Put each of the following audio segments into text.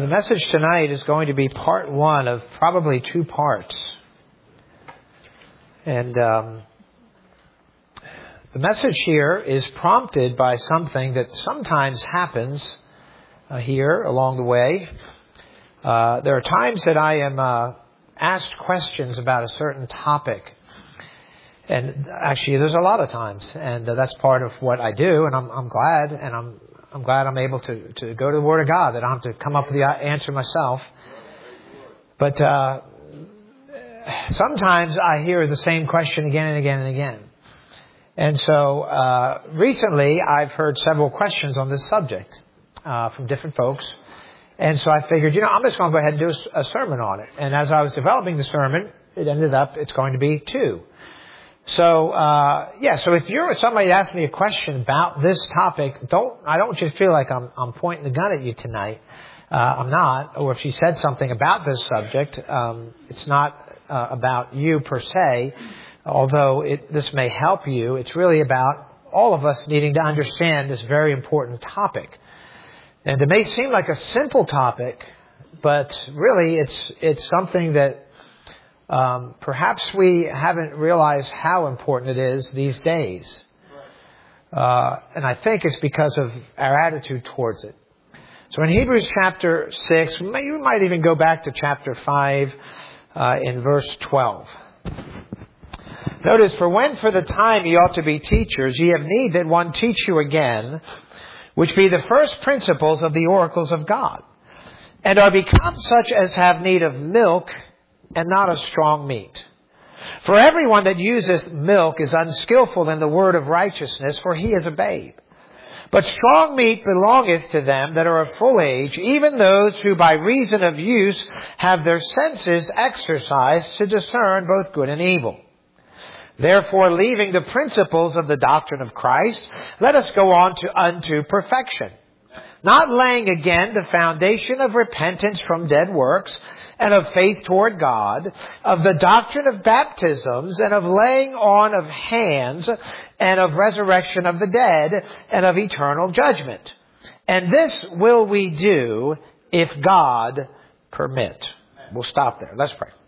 The message tonight is going to be part one of probably two parts. And the message here is prompted by something that sometimes happens here along the way. There are times that I am asked questions about a certain topic. And actually, there's a lot of times. And that's part of what I do. And I'm glad. And I'm glad I'm able to go to the Word of God, that I don't have to come up with the answer myself. But sometimes I hear the same question again and again and again. And so recently I've heard several questions on this subject from different folks. And so I figured, I'm just going to go ahead and do a sermon on it. And as I was developing the sermon, it ended up it's going to be two. So, so if you're somebody that asks me a question about this topic, I don't want you to feel like I'm pointing the gun at you tonight. I'm not. Or if you said something about this subject, it's not about you per se, although this may help you. It's really about all of us needing to understand this very important topic. And it may seem like a simple topic, but really it's something that perhaps we haven't realized how important it is these days. And I think it's because of our attitude towards it. So in Hebrews chapter 6, you might even go back to chapter 5 in verse 12. Notice, for when for the time ye ought to be teachers, ye have need that one teach you again, which be the first principles of the oracles of God, and are become such as have need of milk, and not of strong meat. For everyone that useth milk is unskillful in the word of righteousness, for he is a babe. But strong meat belongeth to them that are of full age, even those who by reason of use have their senses exercised to discern both good and evil. Therefore, leaving the principles of the doctrine of Christ, let us go on unto perfection, not laying again the foundation of repentance from dead works, and of faith toward God, of the doctrine of baptisms, and of laying on of hands, and of resurrection of the dead, and of eternal judgment. And this will we do if God permit. We'll stop there. Let's pray.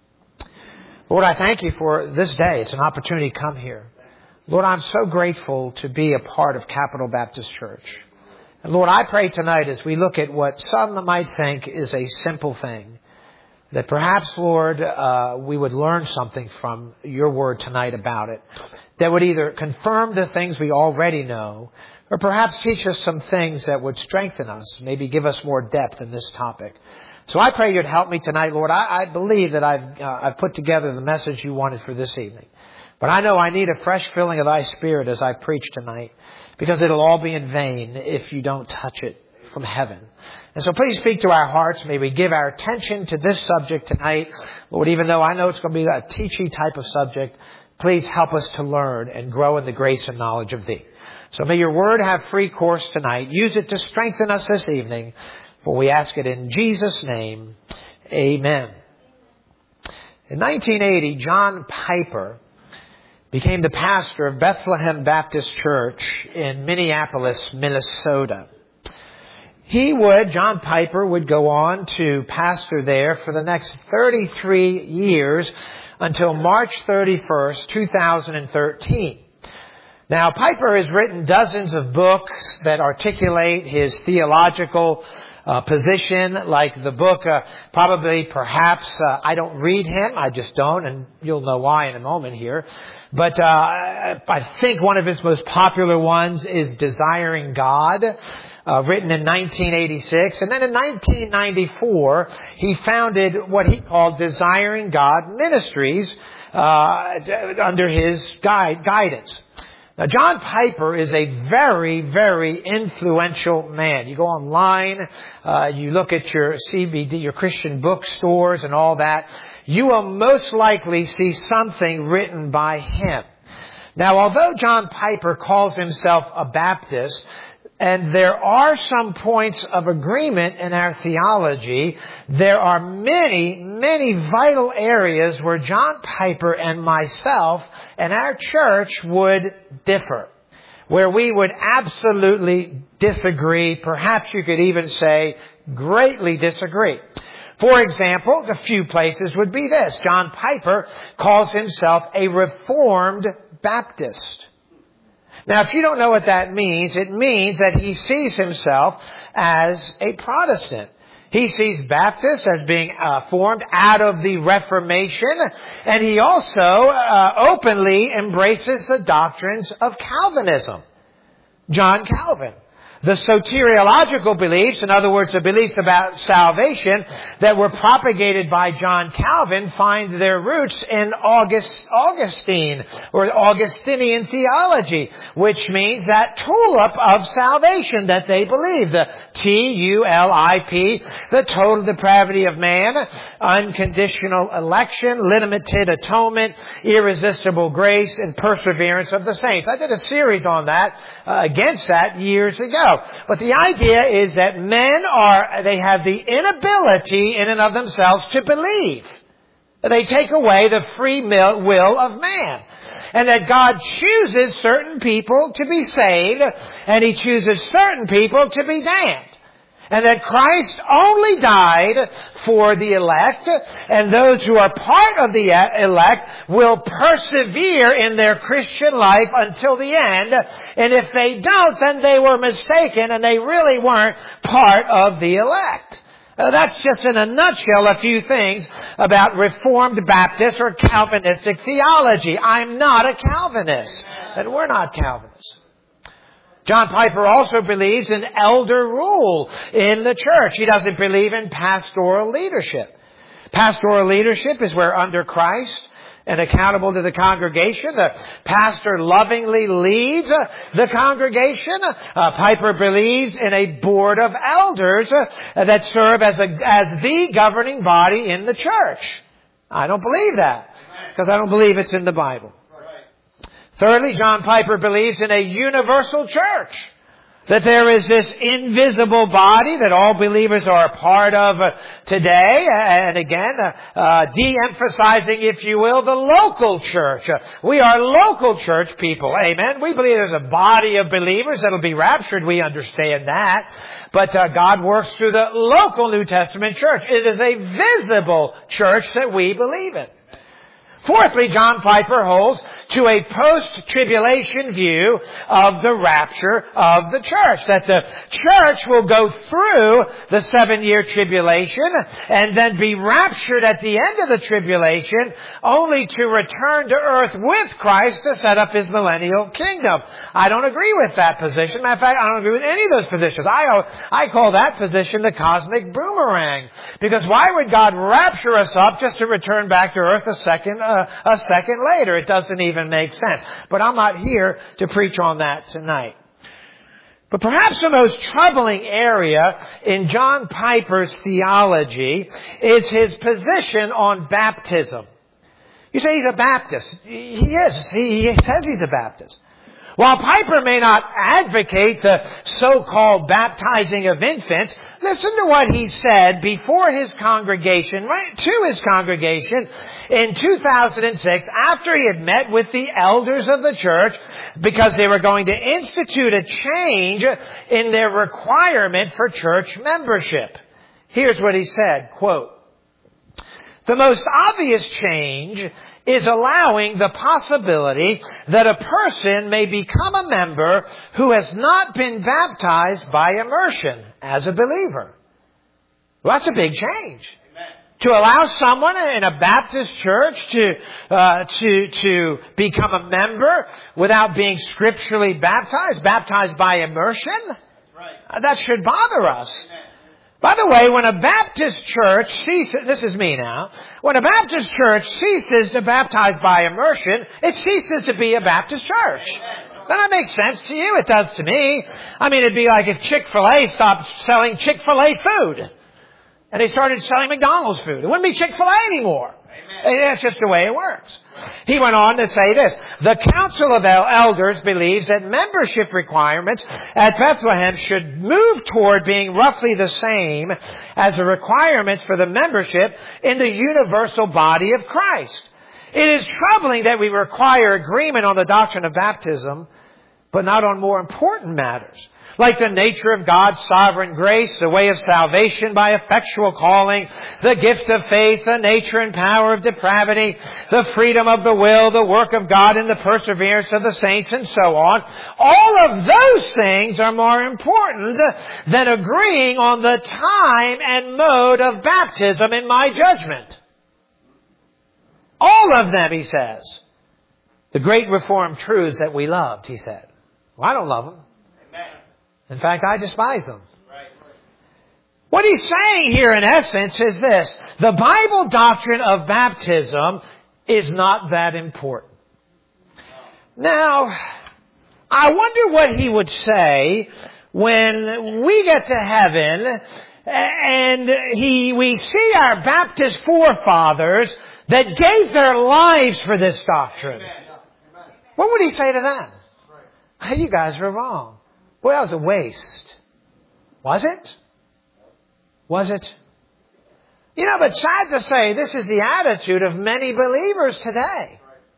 Lord, I thank you for this day. It's an opportunity to come here. Lord, I'm so grateful to be a part of Capital Baptist Church. And Lord, I pray tonight as we look at what some might think is a simple thing, that perhaps, Lord, we would learn something from your word tonight about it that would either confirm the things we already know, or perhaps teach us some things that would strengthen us, maybe give us more depth in this topic. So I pray you'd help me tonight, Lord. I believe that I've put together the message you wanted for this evening. But I know I need a fresh filling of thy Spirit as I preach tonight, because it'll all be in vain if you don't touch it from heaven. And so please speak to our hearts. May we give our attention to this subject tonight. Lord, even though I know it's going to be a teachy type of subject, please help us to learn and grow in the grace and knowledge of thee. So may your word have free course tonight. Use it to strengthen us this evening. For we ask it in Jesus' name. Amen. In 1980, John Piper became the pastor of Bethlehem Baptist Church in Minneapolis, Minnesota. John Piper would go on to pastor there for the next 33 years until March 31st, 2013. Now, Piper has written dozens of books that articulate his theological position, like the book, I don't read him, I just don't, and you'll know why in a moment here. But I think one of his most popular ones is Desiring God, written in 1986. And then in 1994, he founded what he called Desiring God Ministries under his guidance. Now, John Piper is a very, very influential man. You go online, you look at your CBD, your Christian bookstores and all that, you will most likely see something written by him. Now, although John Piper calls himself a Baptist, and there are some points of agreement in our theology, there are many, many vital areas where John Piper and myself and our church would differ. where we would absolutely disagree. Perhaps you could even say greatly disagree. For example, a few places would be this. John Piper calls himself a Reformed Baptist. Now, if you don't know what that means, it means that he sees himself as a Protestant. He sees Baptists as being formed out of the Reformation, and he also openly embraces the doctrines of Calvinism. John Calvin. The soteriological beliefs, in other words, the beliefs about salvation that were propagated by John Calvin, find their roots in Augustine or Augustinian theology, which means that tulip of salvation that they believe, the T-U-L-I-P, the total depravity of man, unconditional election, limited atonement, irresistible grace, and perseverance of the saints. I did a series on that, against that years ago. But the idea is that men they have the inability in and of themselves to believe. They take away the free will of man. And that God chooses certain people to be saved, and He chooses certain people to be damned. And that Christ only died for the elect, and those who are part of the elect will persevere in their Christian life until the end. And if they don't, then they were mistaken and they really weren't part of the elect. That's just in a nutshell a few things about Reformed Baptist or Calvinistic theology. I'm not a Calvinist, and we're not Calvinists. John Piper also believes in elder rule in the church. He doesn't believe in pastoral leadership. Pastoral leadership is where under Christ and accountable to the congregation, the pastor lovingly leads the congregation. Piper believes in a board of elders that serve as the governing body in the church. I don't believe that because I don't believe it's in the Bible. Thirdly, John Piper believes in a universal church. That there is this invisible body that all believers are a part of today. And again, de-emphasizing, if you will, the local church. We are local church people. Amen. We believe there's a body of believers that will be raptured. We understand that. But God works through the local New Testament church. It is a visible church that we believe in. Fourthly, John Piper holds to a post-tribulation view of the rapture of the church. That the church will go through the 7-year tribulation and then be raptured at the end of the tribulation only to return to earth with Christ to set up His millennial kingdom. I don't agree with that position. Matter of fact, I don't agree with any of those positions. I call that position the cosmic boomerang. Because why would God rapture us up just to return back to earth a second later? It doesn't even make sense. But I'm not here to preach on that tonight. But perhaps the most troubling area in John Piper's theology is his position on baptism. You say he's a Baptist. He is. He says he's a Baptist. While Piper may not advocate the so-called baptizing of infants, listen to what he said before his congregation, right to his congregation in 2006 after he had met with the elders of the church because they were going to institute a change in their requirement for church membership. Here's what he said, quote, "The most obvious change is allowing the possibility that a person may become a member who has not been baptized by immersion as a believer." Well, that's a big change. Amen. To allow someone in a Baptist church to become a member without being scripturally baptized by immersion, right, that should bother us. Amen. By the way, when a Baptist church ceases, this is me now, when a Baptist church ceases to baptize by immersion, it ceases to be a Baptist church. Doesn't that make sense to you? It does to me. I mean, it'd be like if Chick-fil-A stopped selling Chick-fil-A food and they started selling McDonald's food. It wouldn't be Chick-fil-A anymore. That's just the way it works. He went on to say this: "The Council of Elders believes that membership requirements at Bethlehem should move toward being roughly the same as the requirements for the membership in the universal body of Christ. It is troubling that we require agreement on the doctrine of baptism, but not on more important matters, like the nature of God's sovereign grace, the way of salvation by effectual calling, the gift of faith, the nature and power of depravity, the freedom of the will, the work of God, and the perseverance of the saints, and so on. All of those things are more important than agreeing on the time and mode of baptism in my judgment. All of them, he says. The great Reformed truths that we loved, he said. Well, I don't love them. In fact, I despise them. What he's saying here in essence is this. The Bible doctrine of baptism is not that important. Now, I wonder what he would say when we get to heaven and we see our Baptist forefathers that gave their lives for this doctrine. What would he say to them? Hey, you guys were wrong. Well, that was a waste. Was it? Was it? You know, but sad to say, this is the attitude of many believers today.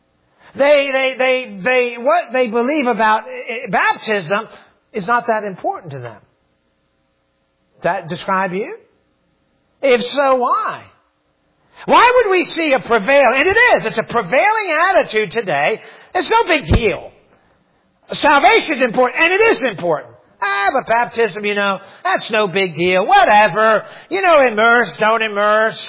What they believe about baptism is not that important to them. Does that describe you? If so, why? Why would we see a prevailing, and it's a prevailing attitude today. It's no big deal. Salvation is important, and it is important. But baptism, that's no big deal. Whatever. Immerse, don't immerse,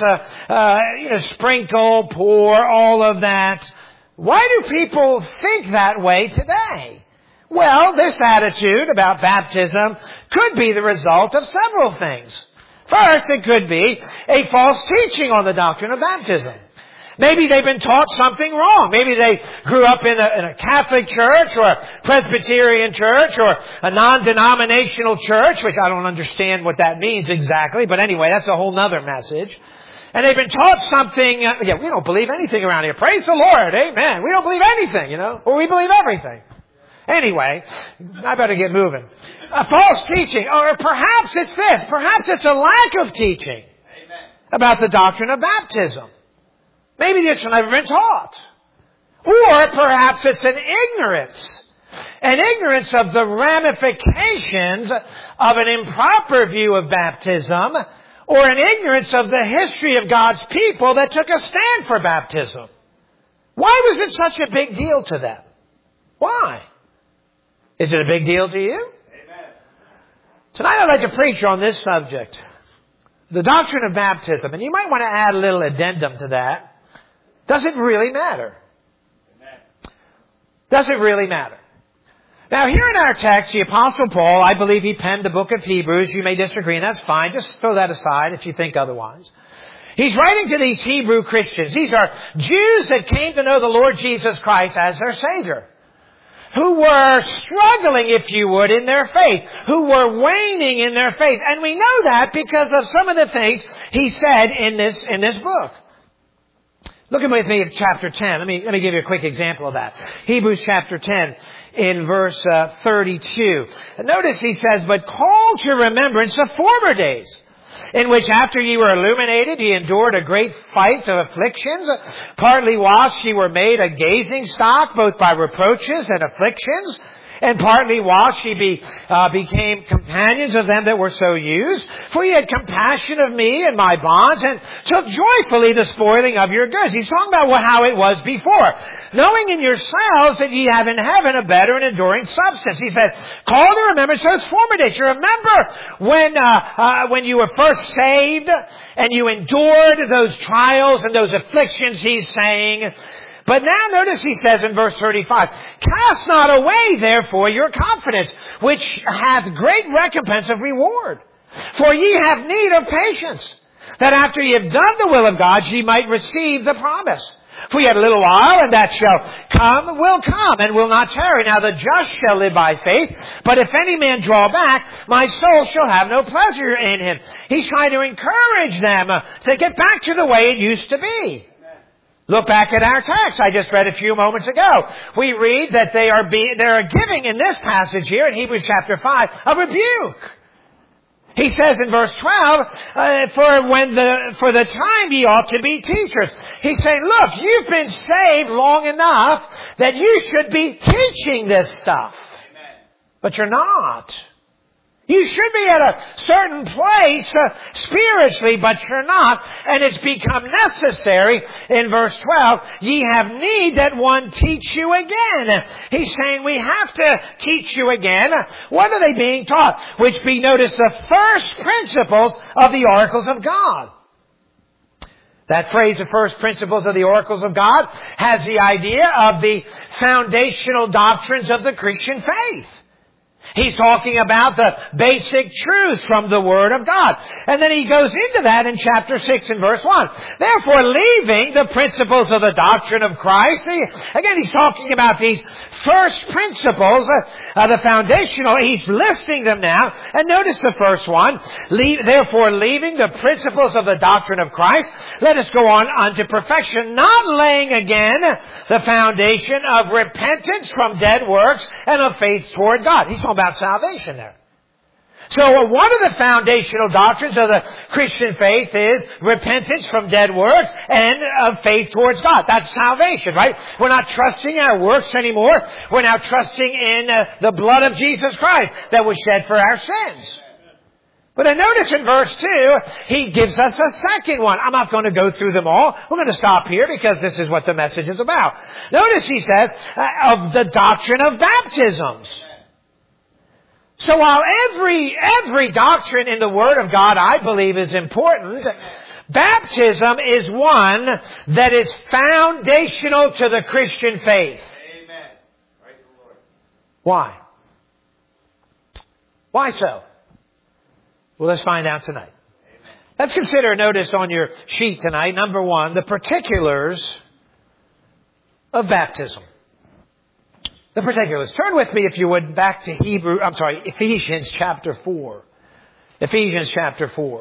sprinkle, pour, all of that. Why do people think that way today? Well, this attitude about baptism could be the result of several things. First, it could be a false teaching on the doctrine of baptism. Maybe they've been taught something wrong. Maybe they grew up in a Catholic church or a Presbyterian church or a non-denominational church, which I don't understand what that means exactly. But anyway, that's a whole nother message. And they've been taught something, we don't believe anything around here. Praise the Lord. Amen. We don't believe anything, or we believe everything. Anyway, I better get moving. A false teaching. Or perhaps it's this. Perhaps it's a lack of teaching about the doctrine of baptism. Maybe it's never been taught. Or perhaps it's an ignorance of the ramifications of an improper view of baptism, or an ignorance of the history of God's people that took a stand for baptism. Why was it such a big deal to them? Why? Is it a big deal to you? Amen. Tonight I'd like to preach on this subject. The doctrine of baptism. And you might want to add a little addendum to that. Does it really matter? Amen. Does it really matter? Now here in our text, the Apostle Paul, I believe he penned the book of Hebrews. You may disagree, and that's fine. Just throw that aside if you think otherwise. He's writing to these Hebrew Christians. These are Jews that came to know the Lord Jesus Christ as their Savior, who were struggling, if you would, in their faith, who were waning in their faith. And we know that because of some of the things he said in this book. Look with me at chapter 10. Let me give you a quick example of that. Hebrews chapter 10 in verse 32. Notice he says, "But call to remembrance the former days, in which after ye were illuminated, ye endured a great fight of afflictions, partly whilst ye were made a gazing stock, both by reproaches and afflictions, and partly whilst ye became companions of them that were so used. For ye had compassion of me and my bonds, and took joyfully the spoiling of your goods." He's talking about how it was before. "Knowing in yourselves that ye have in heaven a better and enduring substance." He said, call to remembrance those former days. You remember when you were first saved and you endured those trials and those afflictions, he's saying. But now notice he says in verse 35, "Cast not away therefore your confidence, which hath great recompense of reward. For ye have need of patience, that after ye have done the will of God, ye might receive the promise. For yet a little while, and that shall come, will come, and will not tarry. Now the just shall live by faith. But if any man draw back, my soul shall have no pleasure in him." He's trying to encourage them to get back to the way it used to be. Look back at our text I just read a few moments ago. We read that they are giving in this passage here in Hebrews chapter 5 a rebuke. He says in verse 12, for the time ye ought to be teachers. He's saying, look, you've been saved long enough that you should be teaching this stuff. but you're not. You should be at a certain place spiritually, but you're not. And it's become necessary in verse 12, ye have need that one teach you again. He's saying we have to teach you again. What are they being taught? Which be, notice, the first principles of the oracles of God. That phrase, the first principles of the oracles of God, has the idea of the foundational doctrines of the Christian faith. He's talking about the basic truths from the Word of God. And then he goes into that in chapter 6 and verse 1. Therefore, leaving the principles of the doctrine of Christ, again, he's talking about these first principles, the foundational, he's listing them now. And notice the first one. Therefore, leaving the principles of the doctrine of Christ, let us go on unto perfection, not laying again the foundation of repentance from dead works and of faith toward God. He's talking about salvation there. So one of the foundational doctrines of the Christian faith is repentance from dead works and of faith towards God. That's salvation, right? We're not trusting our works anymore. We're now trusting in the blood of Jesus Christ that was shed for our sins. But then notice in verse 2, he gives us a second one. I'm not going to go through them all. We're going to stop here because this is what the message is about. Notice he says, of the doctrine of baptisms. So while every doctrine in the Word of God, I believe, is important, baptism is one that is foundational to the Christian faith. Amen. Praise the Lord. Why? Why so? Well, let's find out tonight. Amen. Let's consider, notice on your sheet tonight, number one, the particulars of baptism. The particulars. Turn with me, if you would, back to Ephesians chapter 4. Ephesians chapter 4.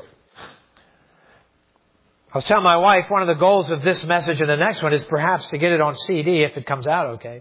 I was telling my wife, one of the goals of this message and the next one is perhaps to get it on CD, if it comes out okay,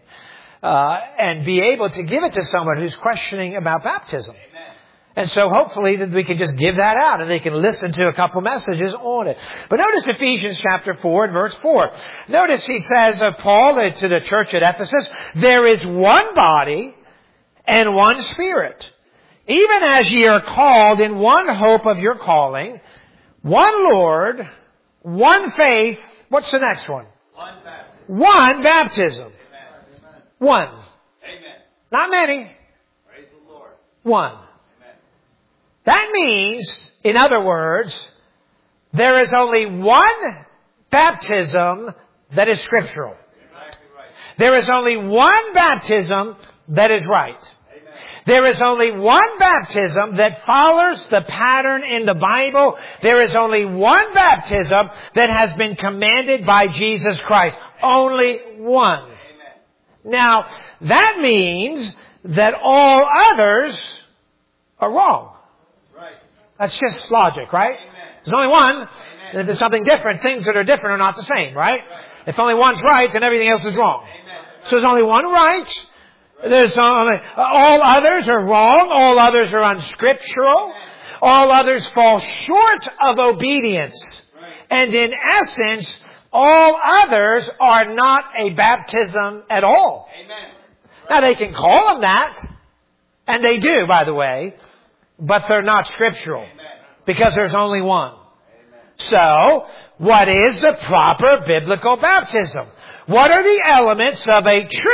and be able to give it to someone who's questioning about baptism. Amen. And so hopefully that we can just give that out and they can listen to a couple messages on it. But notice Ephesians chapter 4 and verse 4. Notice he says of Paul to the church at Ephesus, there is one body and one Spirit, even as ye are called in one hope of your calling, one Lord, one faith. What's the next one? One baptism. One baptism. Amen. One. Amen. Not many. Praise the Lord. One. Amen. That means, in other words, there is only one baptism that is scriptural. Exactly right. There is only one baptism that is right. Amen. There is only one baptism that follows the pattern in the Bible. There is only one baptism that has been commanded by Jesus Christ. Only one. Amen. Now, that means that all others are wrong. Right. That's just logic, right? Amen. There's only one. Amen. And if there's something different, things that are different are not the same, right? If only one's right, then everything else is wrong. Amen. So there's only one right. There's only, all others are wrong. All others are unscriptural. All others fall short of obedience. Right. And in essence, all others are not a baptism at all. Amen. Now they can call them that, and they do, by the way, but they're not scriptural Amen. because there's only one. Amen. So, what is the proper biblical baptism? What are the elements of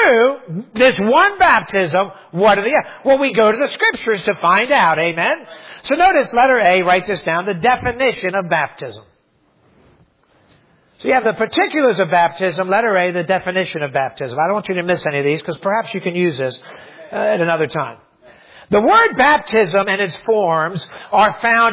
this one baptism? What are well, we go to the scriptures to find out. Amen? So notice letter A, write this down, the definition of baptism. So you have the particulars of baptism, letter A, the definition of baptism. I don't want you to miss any of these because perhaps you can use this at another time. The word baptism and its forms are found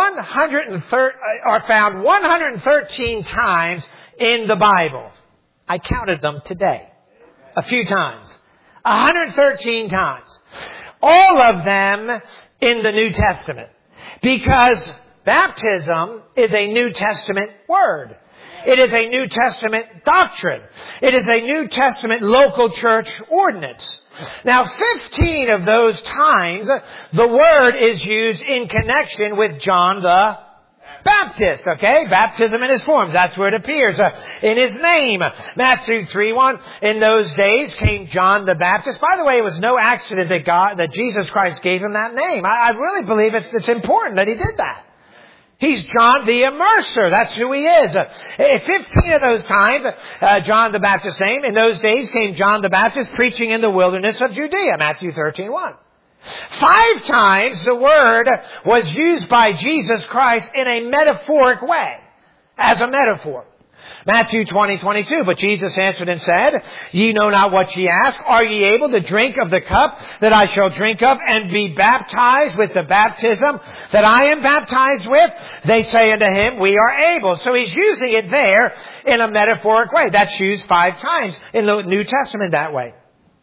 113 times in the Bible. I counted them today. A few times. 113 times. All of them in the New Testament. Because baptism is a New Testament word. It is a New Testament doctrine. It is a New Testament local church ordinance. Now, 15 of those times, the word is used in connection with John the Baptist, okay? Baptism in his forms. That's where it appears. In his name. Matthew 3:1. In those days came John the Baptist. By the way, it was no accident that Jesus Christ gave him that name. I really believe it's important that he did that. He's John the Immerser. That's who he is. 15 of those times, John the Baptist's name. In those days came John the Baptist preaching in the wilderness of Judea. Matthew 13:1. 5 times the word was used by Jesus Christ in a metaphoric way. As a metaphor. Matthew 20:22. But Jesus answered and said, Ye know not what ye ask. Are ye able to drink of the cup that I shall drink of, and be baptized with the baptism that I am baptized with? They say unto him, We are able. So he's using it there in a metaphoric way. That's used 5 times in the New Testament that way.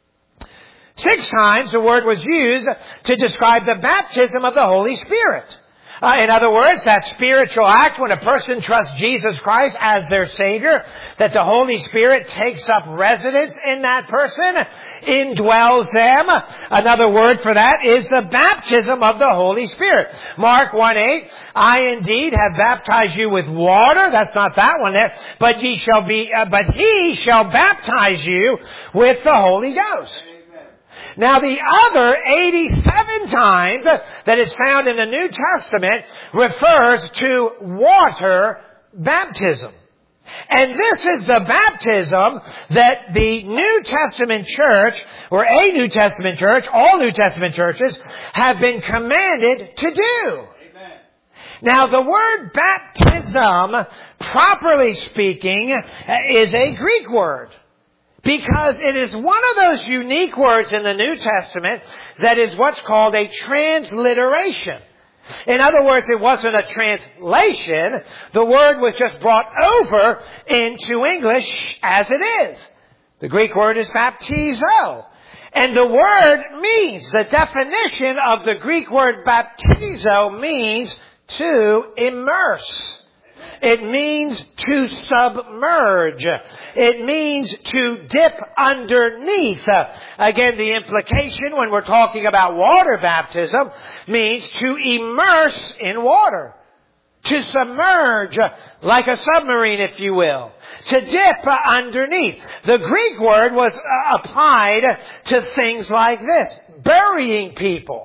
6 times the word was used to describe the baptism of the Holy Spirit. In other words, that spiritual act when a person trusts Jesus Christ as their Savior, that the Holy Spirit takes up residence in that person, indwells them. Another word for that is the baptism of the Holy Spirit. Mark 1:8, I indeed have baptized you with water. That's not that one there. But he shall baptize you with the Holy Ghost. Now the other 87 times that is found in the New Testament refers to water baptism. And this is the baptism that the New Testament church, or a New Testament church, all New Testament churches, have been commanded to do. Amen. Now the word baptism, properly speaking, is a Greek word. Because it is one of those unique words in the New Testament that is what's called a transliteration. In other words, it wasn't a translation. The word was just brought over into English as it is. The Greek word is baptizo. And the word means, the definition of the Greek word baptizo means to immerse. It means to submerge. It means to dip underneath. Again, the implication when we're talking about water baptism means to immerse in water. To submerge, like a submarine, if you will. To dip underneath. The Greek word was applied to things like this. Burying people.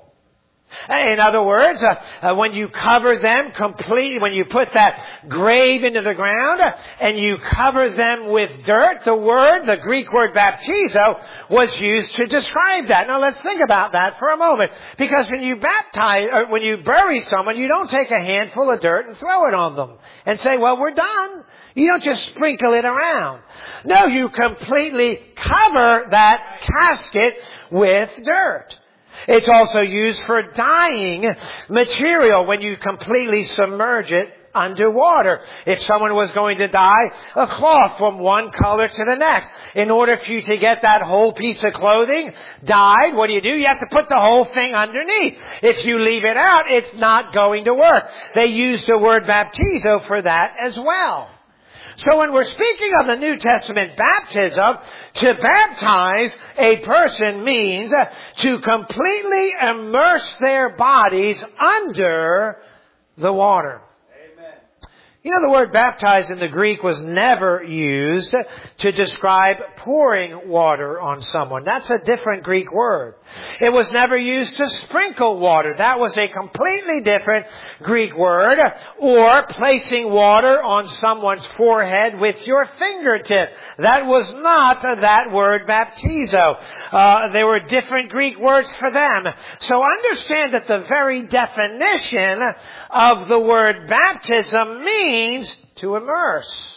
In other words, when you cover them completely, when you put that grave into the ground and you cover them with dirt, the Greek word baptizo, was used to describe that. Now let's think about that for a moment. Because when you bury someone, you don't take a handful of dirt and throw it on them and say, well, we're done. You don't just sprinkle it around. No, you completely cover that casket with dirt. It's also used for dyeing material when you completely submerge it underwater. If someone was going to dye a cloth from one color to the next, in order for you to get that whole piece of clothing dyed, what do? You have to put the whole thing underneath. If you leave it out, it's not going to work. They use the word baptizo for that as well. So when we're speaking of the New Testament baptism, to baptize a person means to completely immerse their bodies under the water. You know, the word baptize in the Greek was never used to describe pouring water on someone. That's a different Greek word. It was never used to sprinkle water. That was a completely different Greek word. Or placing water on someone's forehead with your fingertip. That was not that word baptizo. There were different Greek words for them. So understand that the very definition of the word baptism means to immerse.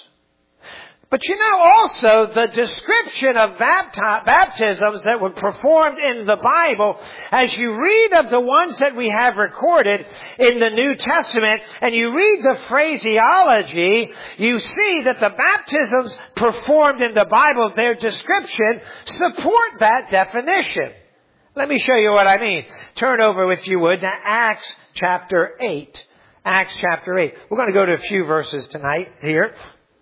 But you know also the description of baptisms that were performed in the Bible, as you read of the ones that we have recorded in the New Testament and you read the phraseology, you see that the baptisms performed in the Bible, their description, support that definition. Let me show you what I mean. Turn over, if you would, to Acts chapter 8. Acts chapter 8. We're going to go to a few verses tonight here.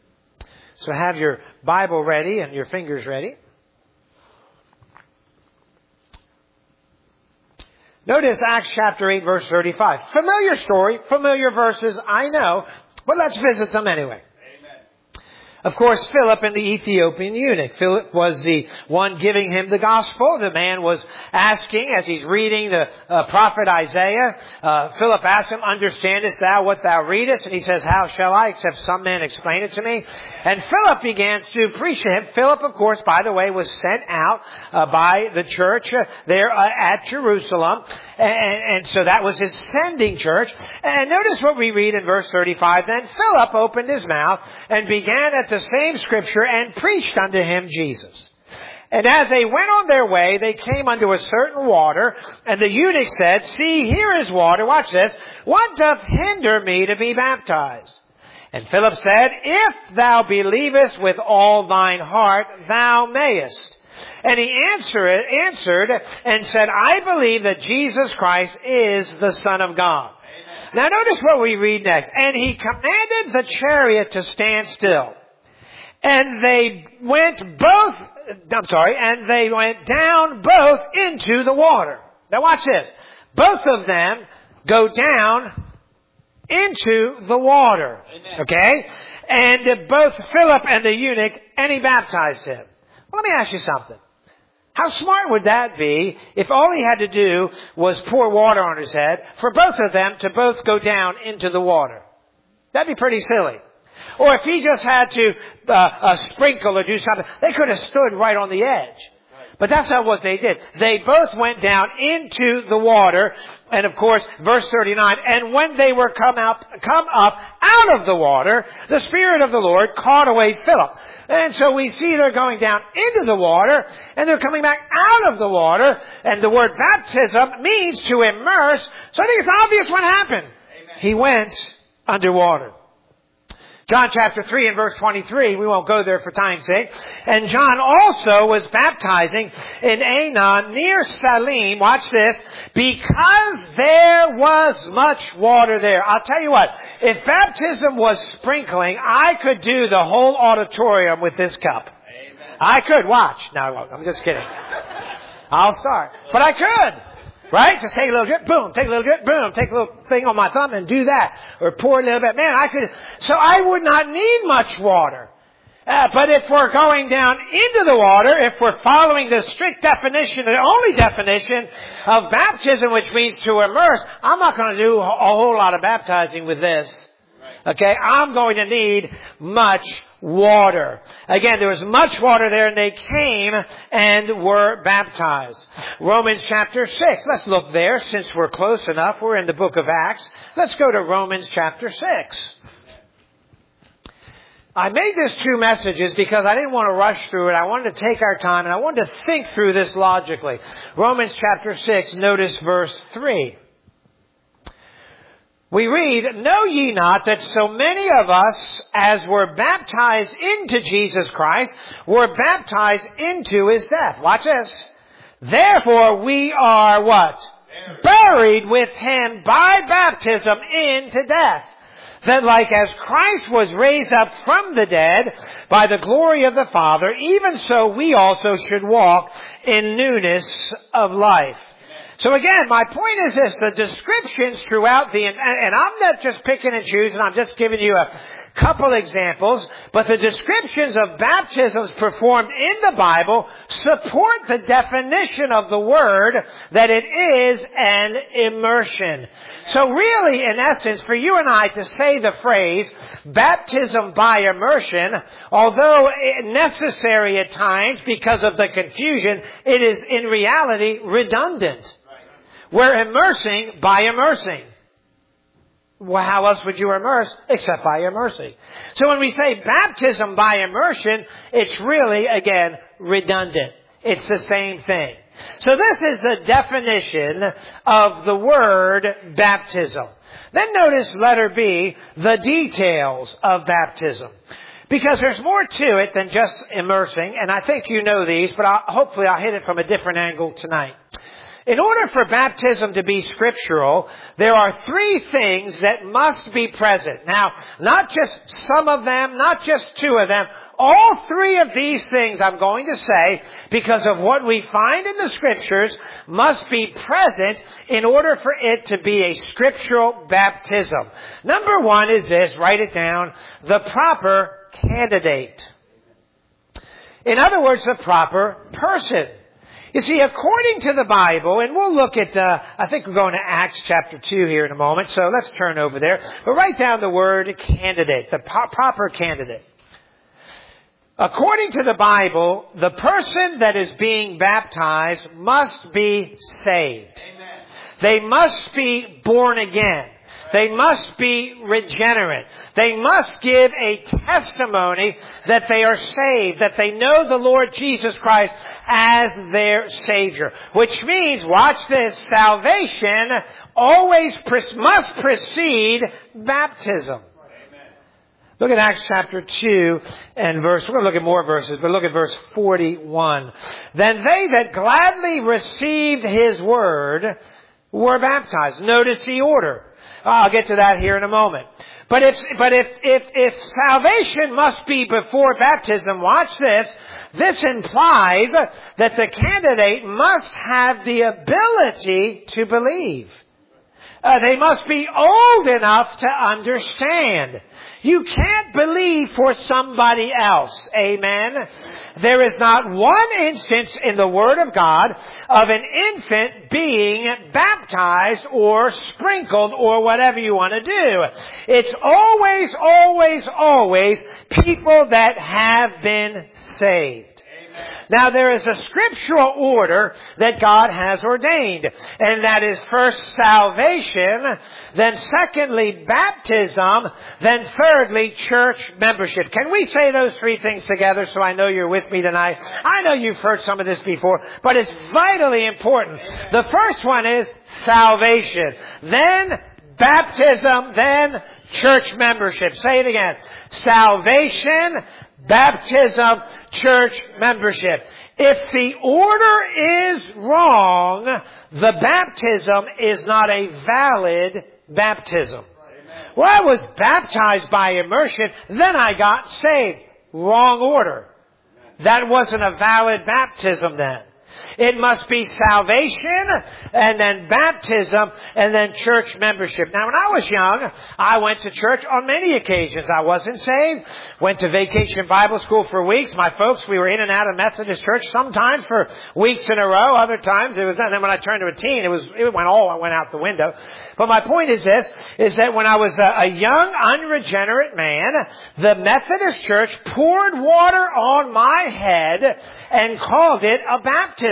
So have your Bible ready and your fingers ready. Notice Acts chapter 8, verse 35. Familiar story, familiar verses, I know, but let's visit them anyway. Of course, Philip and the Ethiopian eunuch. Philip was the one giving him the gospel. The man was asking, as he's reading the prophet Isaiah, Philip asked him, understandest thou what thou readest? And he says, how shall I, except some man explain it to me? And Philip began to preach to him. Philip, of course, by the way, was sent out by the church there at Jerusalem. And so that was his sending church. And notice what we read in verse 35. Then Philip opened his mouth and began at the same scripture and preached unto him Jesus. And as they went on their way, they came unto a certain water, and the eunuch said, see, here is water. Watch this. What doth hinder me to be baptized? And Philip said, if thou believest with all thine heart, thou mayest. And he answered and said, I believe that Jesus Christ is the Son of God. Amen. Now notice what we read next. And he commanded the chariot to stand still. And they went down both into the water. Now watch this. Both of them go down into the water. Amen. Okay? And both Philip and the eunuch, and he baptized him. Well, let me ask you something. How smart would that be if all he had to do was pour water on his head for both of them to both go down into the water? That'd be pretty silly. Or if he just had to sprinkle or do something, they could have stood right on the edge. But that's not what they did. They both went down into the water. And of course, verse 39, and when they were come up out of the water, the Spirit of the Lord caught away Philip. And so we see they're going down into the water, and they're coming back out of the water. And the word baptism means to immerse. So I think it's obvious what happened. Amen. He went underwater. John chapter 3 and verse 23, we won't go there for time's sake. And John also was baptizing in Aenon near Salim, watch this, because there was much water there. I'll tell you what, if baptism was sprinkling, I could do the whole auditorium with this cup. Amen. I could, watch. No, I won't. I'm just kidding. I'll start. But I could. Right? Just take a little drip, boom, take a little drip, boom, take a little thing on my thumb and do that. Or pour a little bit. Man, so I would not need much water. But if we're going down into the water, if we're following the strict definition, the only definition of baptism, which means to immerse, I'm not going to do a whole lot of baptizing with this. Okay, I'm going to need much water. Again, there was much water there, and they came and were baptized. Romans chapter 6. Let's look there since we're close enough. We're in the book of Acts. Let's go to Romans chapter 6. I made this 2 messages because I didn't want to rush through it. I wanted to take our time, and I wanted to think through this logically. Romans chapter 6, notice verse 3. We read, know ye not that so many of us as were baptized into Jesus Christ were baptized into his death. Watch this. Therefore we are what? Buried with him by baptism into death. That like as Christ was raised up from the dead by the glory of the Father, even so we also should walk in newness of life. So again, my point is this, the descriptions throughout and I'm not just picking and choosing, I'm just giving you a couple examples, but the descriptions of baptisms performed in the Bible support the definition of the word that it is an immersion. So really, in essence, for you and I to say the phrase baptism by immersion, although necessary at times because of the confusion, it is in reality redundant. We're immersing by immersing. Well, how else would you immerse except by immersing? So when we say baptism by immersion, it's really, again, redundant. It's the same thing. So this is the definition of the word baptism. Then notice letter B, the details of baptism. Because there's more to it than just immersing, and I think you know these, but hopefully I'll hit it from a different angle tonight. In order for baptism to be scriptural, there are three things that must be present. Now, not just some of them, not just two of them. All three of these things, I'm going to say, because of what we find in the Scriptures, must be present in order for it to be a scriptural baptism. Number one is this, write it down, the proper candidate. In other words, the proper person. You see, according to the Bible, and we'll look at, I think we're going to Acts chapter 2 here in a moment, so let's turn over there. But write down the word candidate, the proper candidate. According to the Bible, the person that is being baptized must be saved. Amen. They must be born again. They must be regenerate. They must give a testimony that they are saved, that they know the Lord Jesus Christ as their Savior. Which means, watch this, salvation always must precede baptism. Look at Acts chapter 2 and we're going to look at more verses, but look at verse 41. Then they that gladly received His word were baptized. Notice the order. I'll get to that here in a moment. But if salvation must be before baptism, watch this. This implies that the candidate must have the ability to believe. They must be old enough to understand. You can't believe for somebody else. Amen. There is not one instance in the Word of God of an infant being baptized or sprinkled or whatever you want to do. It's always people that have been saved. Now there is a scriptural order that God has ordained, and that is first salvation, then secondly baptism, then thirdly church membership. Can we say those three things together so I know you're with me tonight? I know you've heard some of this before, but it's vitally important. The first one is salvation, then baptism, then church membership. Say it again. Salvation, baptism, church membership. If the order is wrong, the baptism is not a valid baptism. Well, I was baptized by immersion, then I got saved. Wrong order. That wasn't a valid baptism then. It must be salvation, and then baptism, and then church membership. Now, when I was young, I went to church on many occasions. I wasn't saved. Went to vacation Bible school for weeks. My folks, we were in and out of Methodist church, sometimes for weeks in a row. Other times it was, and then when I turned to a teen, it went out the window. But my point is this, is that when I was a young, unregenerate man, the Methodist church poured water on my head and called it a baptism.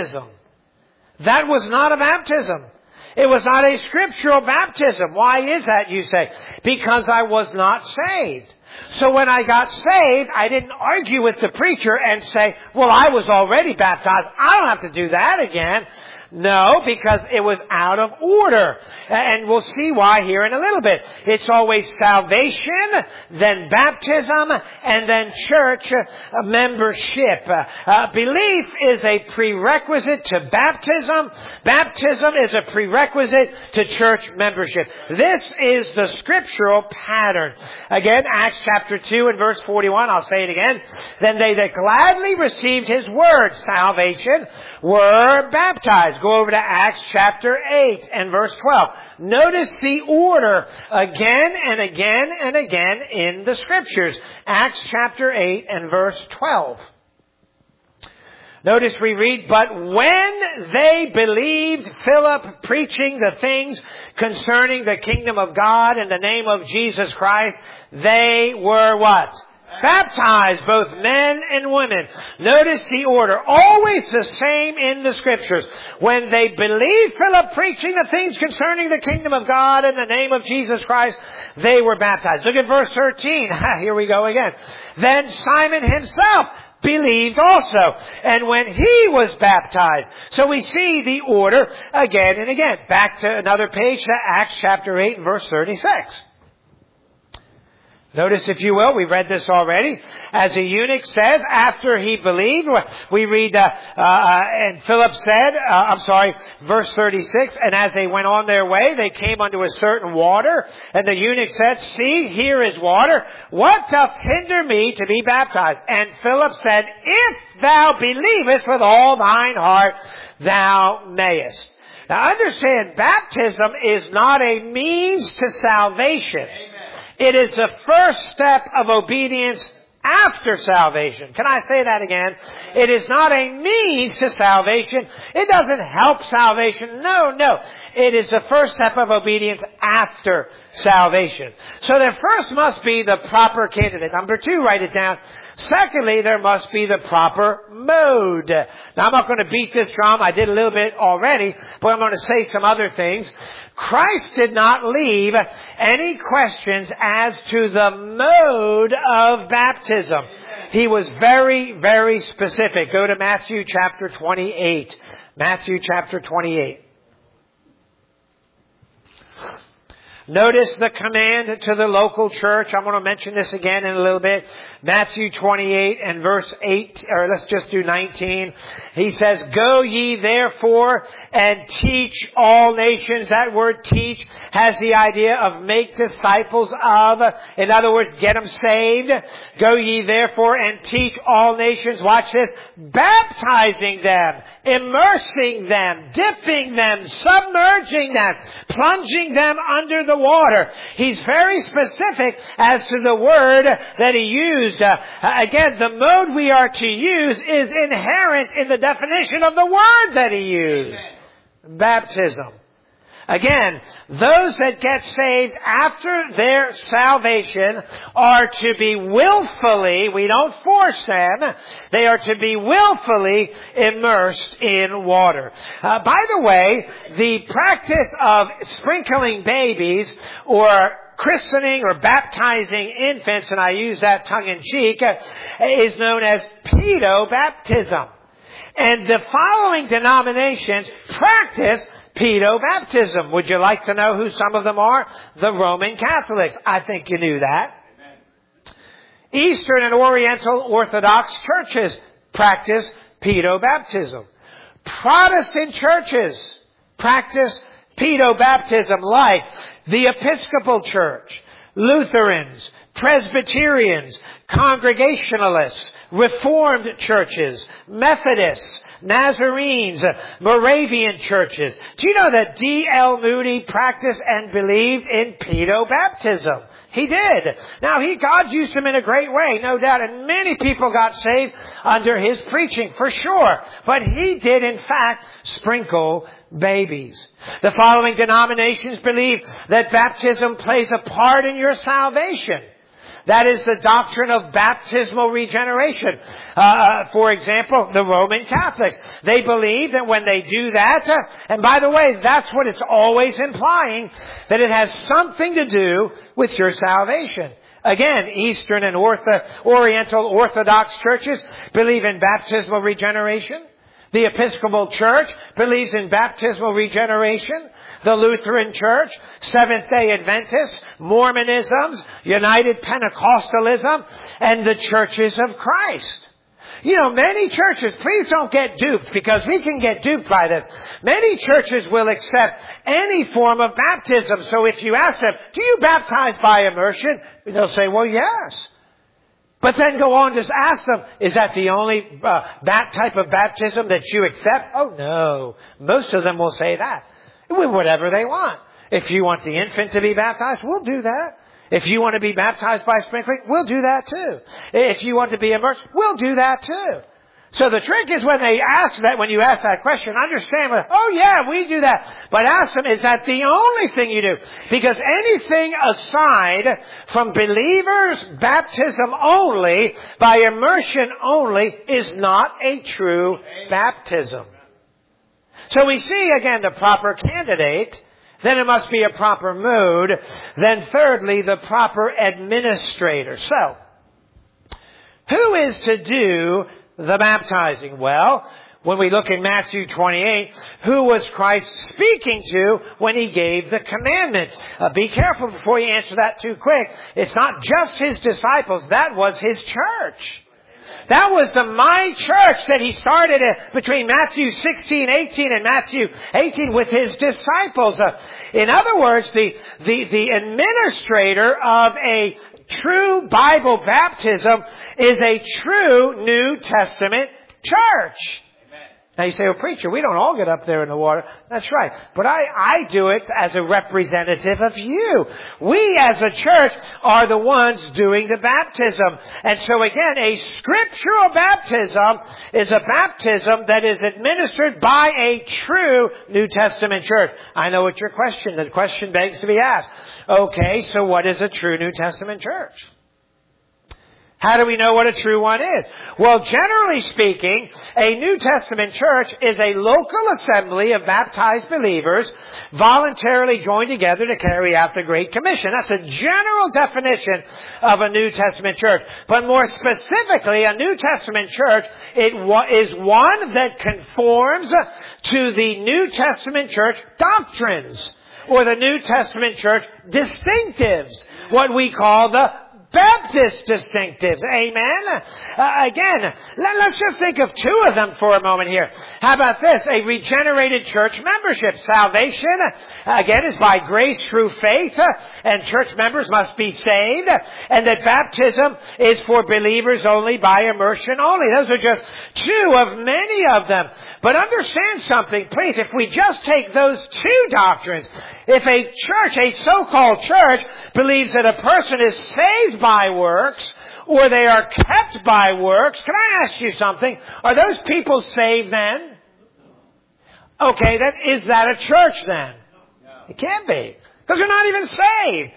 That was not a baptism. It was not a scriptural baptism. Why is that, you say? Because I was not saved. So when I got saved, I didn't argue with the preacher and say, well, I was already baptized. I don't have to do that again. No, because it was out of order. And we'll see why here in a little bit. It's always salvation, then baptism, and then church membership. Belief is a prerequisite to baptism. Baptism is a prerequisite to church membership. This is the scriptural pattern. Again, Acts chapter 2 and verse 41, I'll say it again. Then they that gladly received His word, salvation, were baptized. Go over to Acts chapter 8 and verse 12. Notice the order again and again and again in the Scriptures. Acts chapter 8 and verse 12. Notice we read, but when they believed Philip preaching the things concerning the kingdom of God in the name of Jesus Christ, they were what? Baptized, both men and women. Notice the order. Always the same in the Scriptures. When they believed Philip preaching the things concerning the kingdom of God in the name of Jesus Christ, they were baptized. Look at verse 13. Here we go again. Then Simon himself believed also, and when he was baptized. So we see the order again and again. Back to another page, to Acts chapter 8 and verse 36. Notice, if you will, we read this already. As the eunuch says, after he believed, we read, and Philip said, verse 36, and as they went on their way, they came unto a certain water, and the eunuch said, see, here is water. What doth hinder me to be baptized? And Philip said, if thou believest with all thine heart, thou mayest. Now understand, baptism is not a means to salvation. Amen. It is the first step of obedience after salvation. Can I say that again? It is not a means to salvation. It doesn't help salvation. No. It is the first step of obedience after salvation. So there first must be the proper candidate. Number 2, write it down. Secondly, there must be the proper mode. Now, I'm not going to beat this drum. I did a little bit already, but I'm going to say some other things. Christ did not leave any questions as to the mode of baptism. He was very, very specific. Go to Matthew chapter 28. Matthew chapter 28. Notice the command to the local church. I'm going to mention this again in a little bit. Matthew 28 and verse 8, or let's just do 19. He says, go ye therefore and teach all nations. That word teach has the idea of make disciples of. In other words, get them saved. Go ye therefore and teach all nations. Watch this. Baptizing them, immersing them, dipping them, submerging them, plunging them under the water. He's very specific as to the word that he used. Again, the mode we are to use is inherent in the definition of the word that he used. Amen. Baptism. Again, those that get saved after their salvation are to be willfully, we don't force them, they are to be willfully immersed in water. By the way, the practice of sprinkling babies or christening or baptizing infants, and I use that tongue-in-cheek, is known as pedo-baptism. And the following denominations practice pedo-baptism. Would you like to know who some of them are? The Roman Catholics. I think you knew that. Amen. Eastern and Oriental Orthodox churches practice pedo-baptism. Protestant churches practice pedo-baptism, like the Episcopal Church, Lutherans, Presbyterians, Congregationalists, Reformed churches, Methodists, Nazarenes, Moravian churches. Do you know that D.L. Moody practiced and believed in pedo-baptism? He did. Now, God used him in a great way, no doubt, and many people got saved under his preaching, for sure. But he did, in fact, sprinkle babies. The following denominations believe that baptism plays a part in your salvation. That is the doctrine of baptismal regeneration. For example, the Roman Catholics. They believe that when they do that, and by the way, that's what it's always implying, that it has something to do with your salvation. Again, Eastern and Oriental Orthodox churches believe in baptismal regeneration. The Episcopal Church believes in baptismal regeneration. The Lutheran Church, Seventh-day Adventists, Mormonism, United Pentecostalism, and the Churches of Christ. You know, many churches, please don't get duped, because we can get duped by this. Many churches will accept any form of baptism. So if you ask them, do you baptize by immersion? They'll say, well, yes. But then go on, just ask them, is that the only that type of baptism that you accept? Oh, no. Most of them will say that. With whatever they want. If you want the infant to be baptized, we'll do that. If you want to be baptized by sprinkling, we'll do that too. If you want to be immersed, we'll do that too. So the trick is when you ask that question, understand, oh yeah, we do that. But ask them, is that the only thing you do? Because anything aside from believers' baptism only, by immersion only, is not a true baptism. So we see again the proper candidate, then it must be a proper mode, then thirdly, the proper administrator. So, who is to do the baptizing? Well, When we look in Matthew 28, who was Christ speaking to when he gave the commandment? Be careful before you answer that too quick. It's not just his disciples. That was his church. That was the My Church that he started between Matthew 16:18 and Matthew 18 with his disciples. In other words, the administrator of a true Bible baptism is a true New Testament church. Now you say, well, preacher, we don't all get up there in the water. That's right. But I do it as a representative of you. We as a church are the ones doing the baptism. And so again, a scriptural baptism is a baptism that is administered by a true New Testament church. I know what your question, the question begs to be asked. Okay, so what is a true New Testament church? How do we know what a true one is? Well, generally speaking, a New Testament church is a local assembly of baptized believers voluntarily joined together to carry out the Great Commission. That's a general definition of a New Testament church. But more specifically, a New Testament church is one that conforms to the New Testament church doctrines or the New Testament church distinctives, what we call the Baptist distinctives. Amen? Again, let's just think of two of them for a moment here. How about this? A regenerated church membership. Salvation, again, is by grace through faith, and church members must be saved, and that baptism is for believers only by immersion only. Those are just two of many of them. But understand something, please. If we just take those two doctrines, if a church, a so-called church, believes that a person is saved by works, or they are kept by works, can I ask you something? Are those people saved then? Okay, is that a church then? It can't be. Because they're not even saved.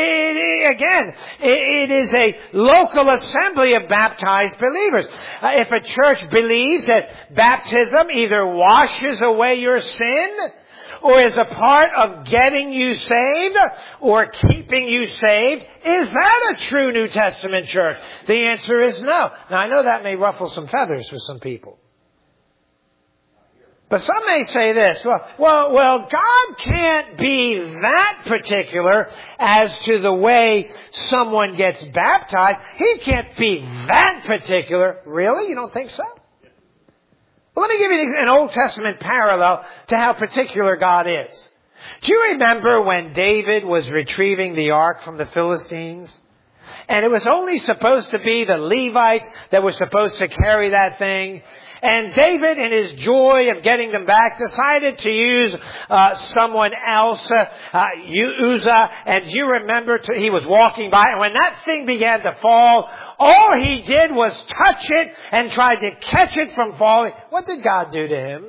It is a local assembly of baptized believers. If a church believes that baptism either washes away your sin, or is a part of getting you saved or keeping you saved, is that a true New Testament church? The answer is no. Now, I know that may ruffle some feathers for some people. But some may say this, well, God can't be that particular as to the way someone gets baptized. He can't be that particular. Really? You don't think so? Well, let me give you an Old Testament parallel to how particular God is. Do you remember when David was retrieving the ark from the Philistines? And it was only supposed to be the Levites that were supposed to carry that thing. And David, in his joy of getting them back, decided to use someone else, Uzzah. And you remember, he was walking by, and when that thing began to fall, all he did was touch it and tried to catch it from falling. What did God do to him?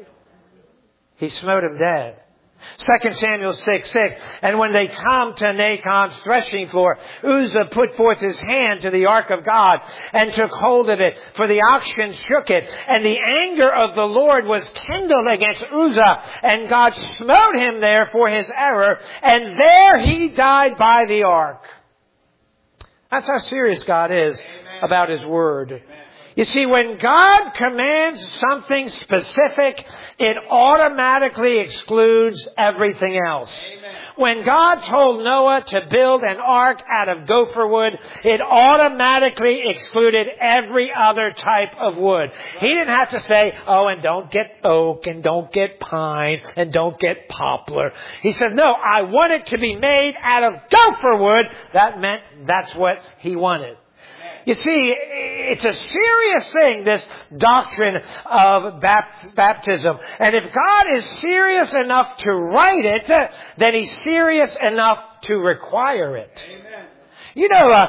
He smote him dead. 2 Samuel 6:6. And when they come to Nachon's threshing floor, Uzzah put forth his hand to the ark of God and took hold of it, for the oxen shook it. And the anger of the Lord was kindled against Uzzah, and God smote him there for his error, and there he died by the ark. That's how serious God is about His Word. Amen. You see, when God commands something specific, it automatically excludes everything else. Amen. When God told Noah to build an ark out of gopher wood, it automatically excluded every other type of wood. He didn't have to say, and don't get oak, and don't get pine, and don't get poplar. He said, no, I want it to be made out of gopher wood. That meant that's what He wanted. You see, it's a serious thing, this doctrine of baptism. And if God is serious enough to write it, then He's serious enough to require it. Amen. You know,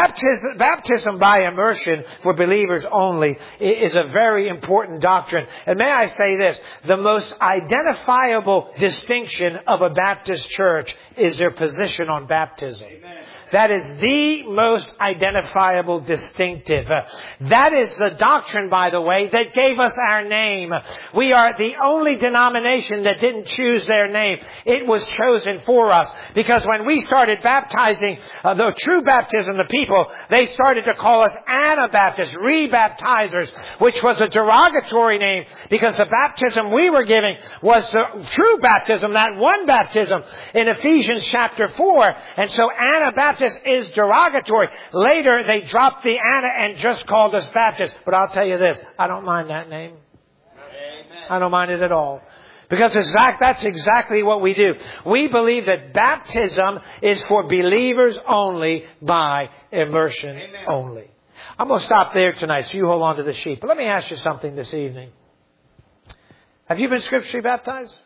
baptism by immersion for believers only is a very important doctrine. And may I say this, the most identifiable distinction of a Baptist church is their position on baptism. Amen. That is the most identifiable distinctive. That is the doctrine, by the way, that gave us our name. We are the only denomination that didn't choose their name. It was chosen for us. Because when we started baptizing the true baptism, the people, they started to call us Anabaptists, rebaptizers, which was a derogatory name because the baptism we were giving was the true baptism, that one baptism in Ephesians chapter 4. And so Anabaptist is derogatory. Later they dropped the Ana and just called us Baptists. But I'll tell you this, I don't mind that name. Amen. I don't mind it at all. Because that's exactly what we do. We believe that baptism is for believers only by immersion Amen. only. I'm going to stop there tonight, so you hold on to the sheet. But let me ask you something this evening. Have you been scripturally baptized?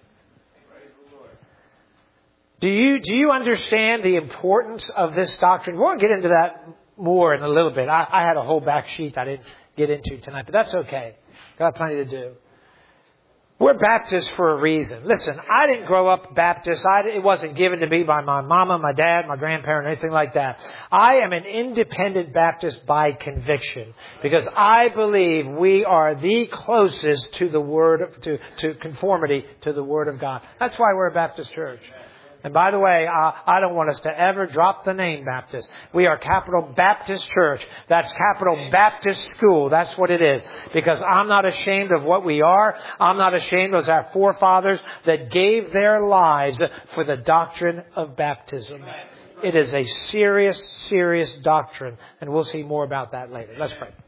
Do you understand the importance of this doctrine? We'll get into that more in a little bit. I had a whole back sheet I didn't get into tonight, but that's okay. Got plenty to do. We're Baptists for a reason. Listen, I didn't grow up Baptist. It wasn't given to me by my mama, my dad, my grandparent, anything like that. I am an independent Baptist by conviction because I believe we are the closest to the Word, to conformity to the Word of God. That's why we're a Baptist church. And by the way, I don't want us to ever drop the name Baptist. We are Capital Baptist Church. That's Capital Baptist School. That's what it is. Because I'm not ashamed of what we are. I'm not ashamed of our forefathers that gave their lives for the doctrine of baptism. It is a serious, serious doctrine. And we'll see more about that later. Let's pray.